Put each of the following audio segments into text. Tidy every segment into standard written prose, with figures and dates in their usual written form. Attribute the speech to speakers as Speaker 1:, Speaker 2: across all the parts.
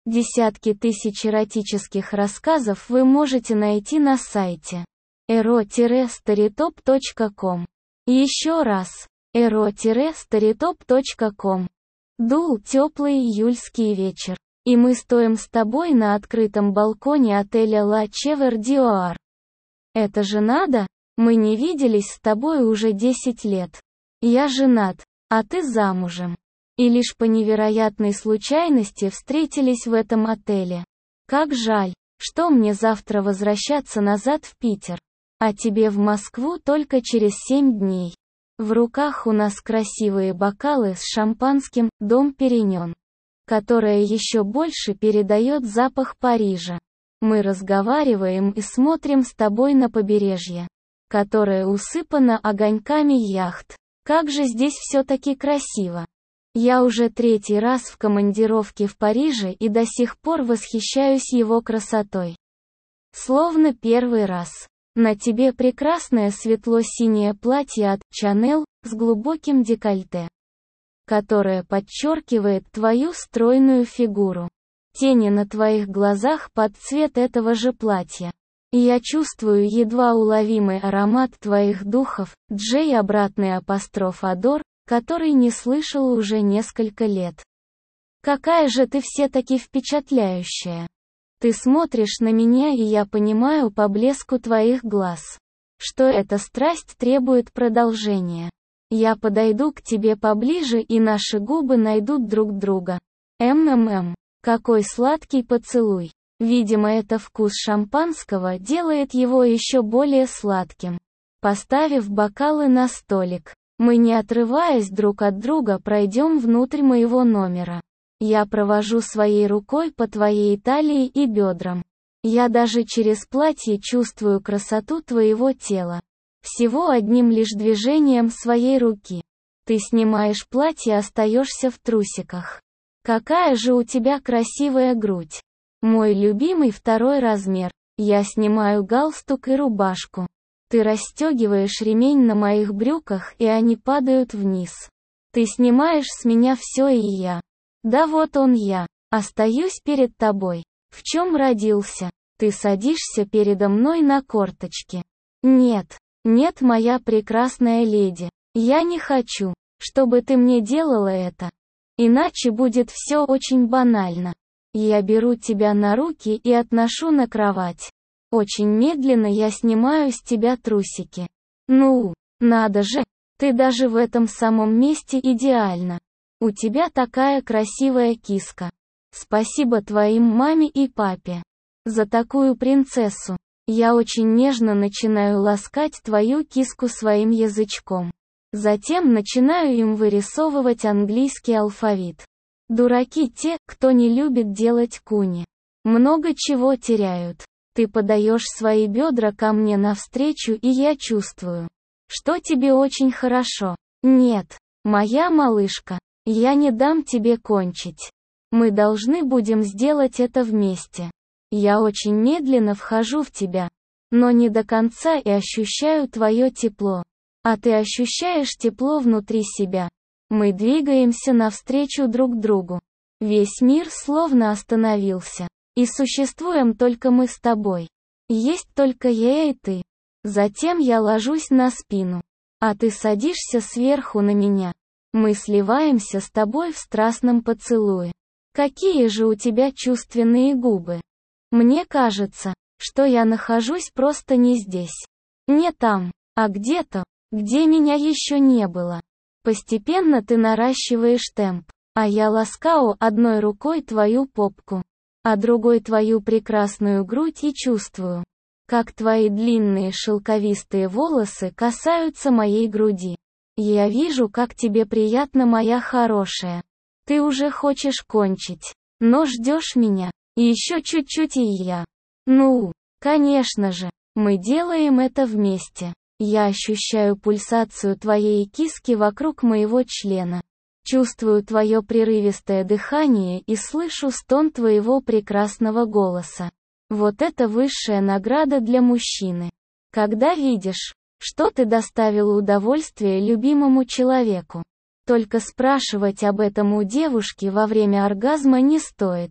Speaker 1: Десятки тысяч эротических рассказов вы можете найти на сайте ero-storytop.com. Еще раз, ero-storytop.com. Дул теплый июльский вечер, и мы стоим с тобой на открытом балконе отеля La Cheverdior. Это же надо, мы не виделись с тобой уже 10 лет. Я женат, а ты замужем. И лишь по невероятной случайности встретились в этом отеле. Как жаль, что мне завтра возвращаться назад в Питер, а тебе в Москву только через 7 дней. В руках у нас красивые бокалы с шампанским «Дом Периньон», которое еще больше передает запах Парижа. Мы разговариваем и смотрим с тобой на побережье, которое усыпано огоньками яхт. Как же здесь все-таки красиво. Я уже 3-й раз в командировке в Париже и до сих пор восхищаюсь его красотой. Словно первый раз. На тебе прекрасное светло-синее платье от Chanel с глубоким декольте, которое подчеркивает твою стройную фигуру. Тени на твоих глазах под цвет этого же платья. И я чувствую едва уловимый аромат твоих духов, Джей обратный апостроф Адор, который не слышал уже несколько лет. Какая же ты все-таки впечатляющая. Ты смотришь на меня, и я понимаю по блеску твоих глаз, что эта страсть требует продолжения. Я подойду к тебе поближе, и наши губы найдут друг друга. Какой сладкий поцелуй. Видимо, это вкус шампанского делает его еще более сладким. Поставив бокалы на столик, мы, не отрываясь друг от друга, пройдем внутрь моего номера. Я провожу своей рукой по твоей талии и бедрам. Я даже через платье чувствую красоту твоего тела. Всего одним лишь движением своей руки. Ты снимаешь платье и остаешься в трусиках. Какая же у тебя красивая грудь. Мой любимый 2-й размер. Я снимаю галстук и рубашку. Ты расстегиваешь ремень на моих брюках, и они падают вниз. Ты снимаешь с меня все, и я. Да вот он я. Остаюсь перед тобой. В чем родился? Ты садишься передо мной на корточки. Нет, нет, моя прекрасная леди. Я не хочу, чтобы ты мне делала это. Иначе будет все очень банально. Я беру тебя на руки и отношу на кровать. Очень медленно я снимаю с тебя трусики. Ну, надо же, ты даже в этом самом месте идеальна. У тебя такая красивая киска. Спасибо твоим маме и папе за такую принцессу. Я очень нежно начинаю ласкать твою киску своим язычком. Затем начинаю им вырисовывать английский алфавит. Дураки те, кто не любит делать куни. Много чего теряют. Ты подаешь свои бедра ко мне навстречу, и я чувствую, что тебе очень хорошо. Нет, моя малышка, я не дам тебе кончить. Мы должны будем сделать это вместе. Я очень медленно вхожу в тебя, но не до конца, и ощущаю твое тепло. А ты ощущаешь тепло внутри себя. Мы двигаемся навстречу друг другу. Весь мир словно остановился. И существуем только мы с тобой. Есть только я и ты. Затем я ложусь на спину, а ты садишься сверху на меня. Мы сливаемся с тобой в страстном поцелуе. Какие же у тебя чувственные губы. Мне кажется, что я нахожусь просто не здесь. Не там, а где-то, где меня еще не было. Постепенно ты наращиваешь темп, а я ласкаю одной рукой твою попку, а другой твою прекрасную грудь, и чувствую, как твои длинные шелковистые волосы касаются моей груди. Я вижу, как тебе приятно, моя хорошая. Ты уже хочешь кончить, но ждешь меня. И еще чуть-чуть, и я. Ну, конечно же, мы делаем это вместе. Я ощущаю пульсацию твоей киски вокруг моего члена. Чувствую твое прерывистое дыхание и слышу стон твоего прекрасного голоса. Вот это высшая награда для мужчины. Когда видишь, что ты доставил удовольствие любимому человеку. Только спрашивать об этом у девушки во время оргазма не стоит.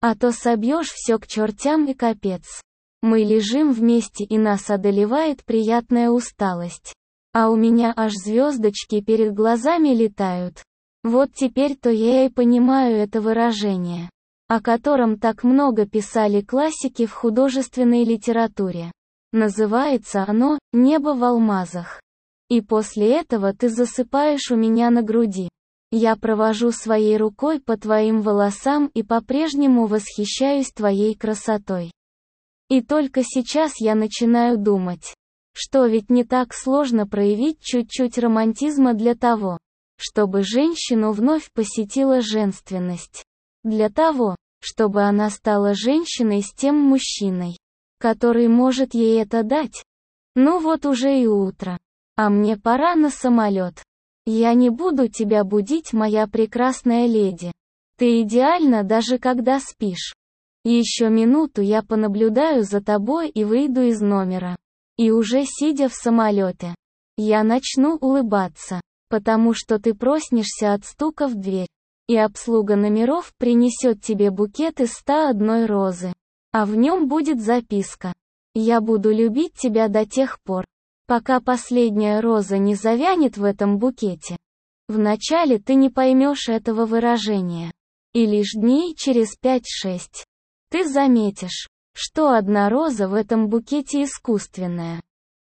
Speaker 1: А то собьешь все к чертям и капец. Мы лежим вместе и нас одолевает приятная усталость. А у меня аж звездочки перед глазами летают. Вот теперь-то я и понимаю это выражение, о котором так много писали классики в художественной литературе. Называется оно «Небо в алмазах». И после этого ты засыпаешь у меня на груди. Я провожу своей рукой по твоим волосам и по-прежнему восхищаюсь твоей красотой. И только сейчас я начинаю думать, что ведь не так сложно проявить чуть-чуть романтизма для того, чтобы женщину вновь посетила женственность. Для того, чтобы она стала женщиной с тем мужчиной, который может ей это дать. Ну вот уже и утро. А мне пора на самолет. Я не буду тебя будить, моя прекрасная леди. Ты идеальна даже когда спишь. Еще минуту я понаблюдаю за тобой и выйду из номера. И уже сидя в самолете, я начну улыбаться, потому что ты проснешься от стука в дверь. И обслуга номеров принесет тебе букет из 101 розы. А в нем будет записка. Я буду любить тебя до тех пор, пока последняя роза не завянет в этом букете. Вначале ты не поймешь этого выражения. И лишь дней через 5-6 ты заметишь, что одна роза в этом букете искусственная.